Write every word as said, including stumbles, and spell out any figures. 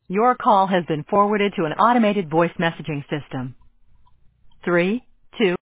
Your call has been forwarded to an automated voice messaging system. Three, two,